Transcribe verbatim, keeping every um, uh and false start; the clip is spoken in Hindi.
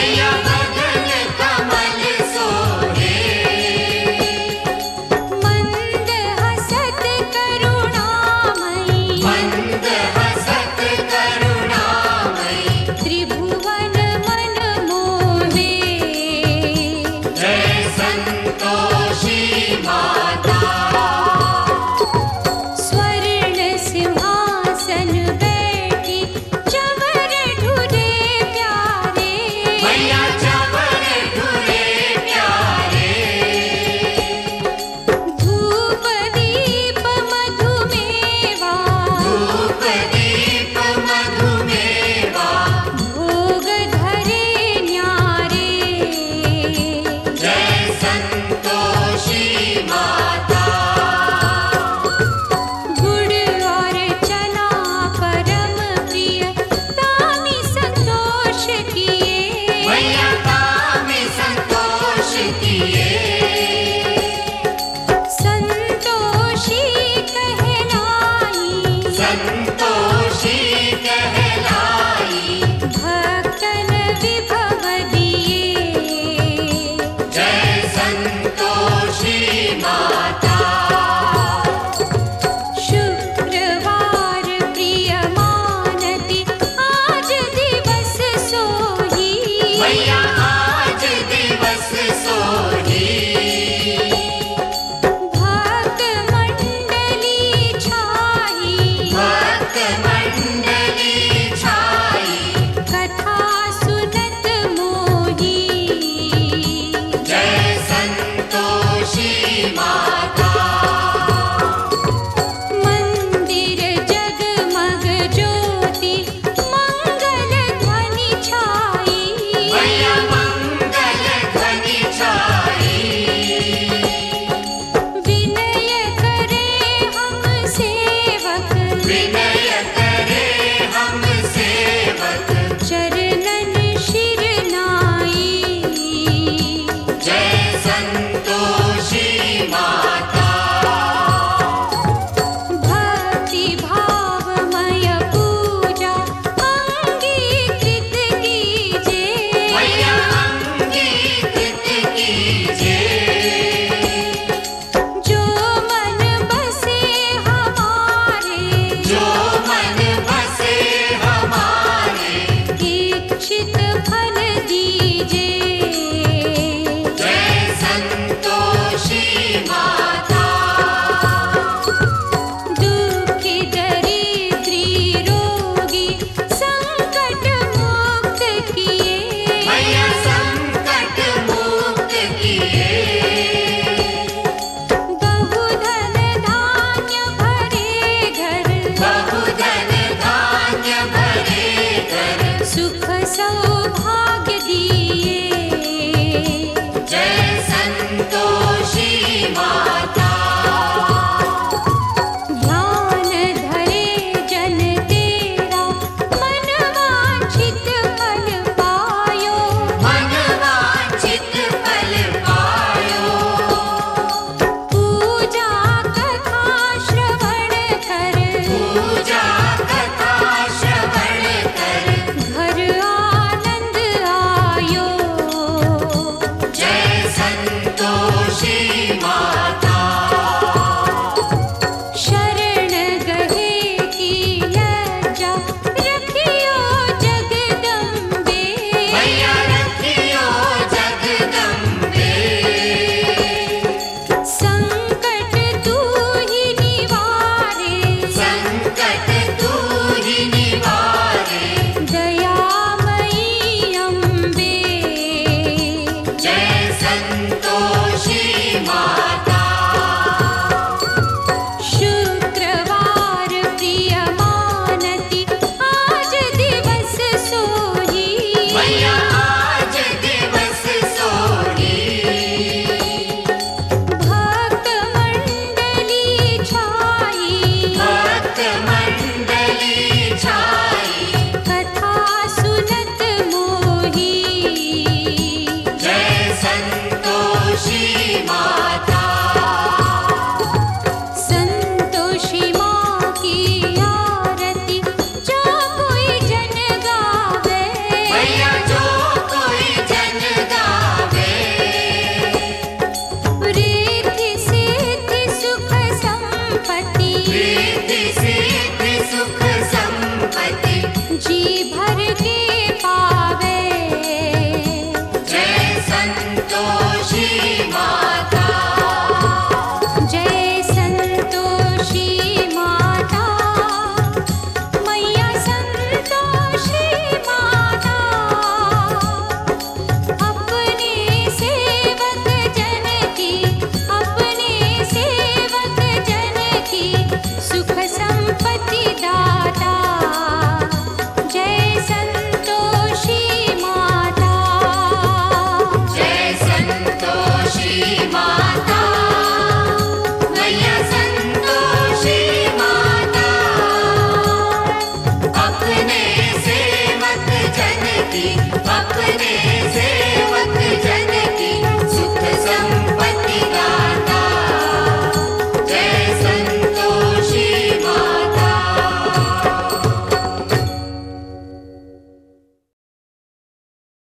मैया बदन कमल सोहे। मंद हसत करुणामयी मंद हसत करुणामयी त्रिभुवन मन मोहे। जय संतोषी माता। स्वर्ण सिंहासन बैठी चवर ढूरे प्यारे। मैया चवर ढूरे प्यारे। धूप दीप मधुमेवा धूप दीप मधुमेवा भोग धरे न्यारे। जय संतोषी माता। गुड़ और चना परम प्रिय तामी संतोष किए। मैया तामे संतोष किए। संतोषी कहलाई संतोषी कहलाई भक्तन विभव दिए। जय संतोषी माता। शुक्रवार प्रिय मानती आज दिवस सोही। मैया आज दिवस सोही। भक्त मंडली छाई भक्त मंडली छाई कथा सुनत मोही। जय संतोषी माता। मंदिर जगमग ज्योति मंगल ध्वनि छाई। मैया मंगल ध्वनि छाई। विनय करे हम सेवक विनय करे हम सेवक चरणन शिर नाई। जय संतोषी माता। भक्ति भावमय पूजा अंगीकृत कीजे। मैया अंगीकृत कीजे। जो मन बसे हमारे जो मन बसे हमारे इच्छित फल दीजे। जय संतोषी माता। दुखी दरिद्री रोगी संकट मुक्त किए। मैया संकट मुक्त किए। बहुधन धान्य भरे घर बहुधन धान्य भरे घर सुख सौभाग्य दिए। जय संतोषी माता। ध्यान धरे जन तेरा मन वांछित फल पायो। मन वांछित फल पायो। पूजा कथा श्रवण कर पूजा कथा श्रवण कर घर आनंद आयो। जय संतोषी माता। शरण गहे की लज्जा रखियो जगदम्बे। मैया रखियो जगदम्बे। संकट तू ही निवारे संकट तू ही निवारे। दयामयी अम्बे। जय संतोषी माता। शुक्रवार प्रिय मानती आज दिवस सोही। मैया